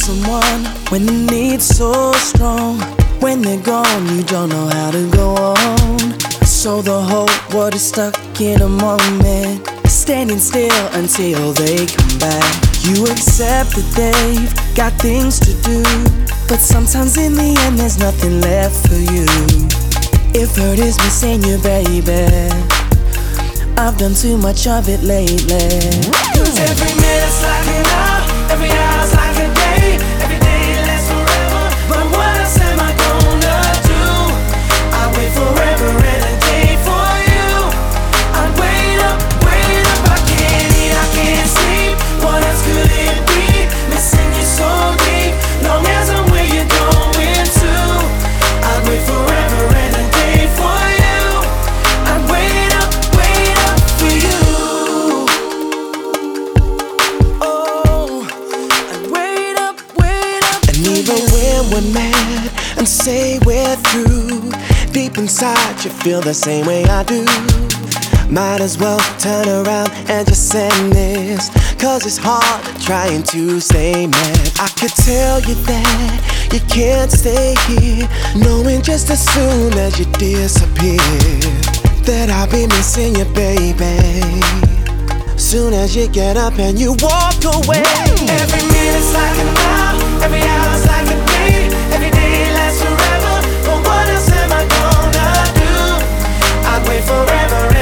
someone when the need's so strong. When they're gone, you don't know how to go on. So the whole world is stuck in a moment, standing still until they come back. You accept that they've got things to do, but sometimes in the end there's nothing left for you. If hurt is missing you, baby, I've done too much of it lately. 'Cause every minute's like an hour, every hour's like a day, every day lasts forever. But what else am I gonna do? I wait forever and a day for you. I wait up, I can't eat, I can't sleep. What else could it be? Missing you so deep. Long as I'm where you're going to, I wait forever and a day for you. I wait up for you. Oh, I wait up. And even when we're mad and say we're through, deep inside you feel the same way I do. Might as well turn around and just send this, 'cause it's hard trying to stay mad. I could tell you that you can't stay here, knowing just as soon as you disappear that I'll be missing you, baby. Soon as you get up and you walk away. Every minute's like an hour, every hour's like a day, every day lasts forever. But what else am I gonna do? I'd wait forever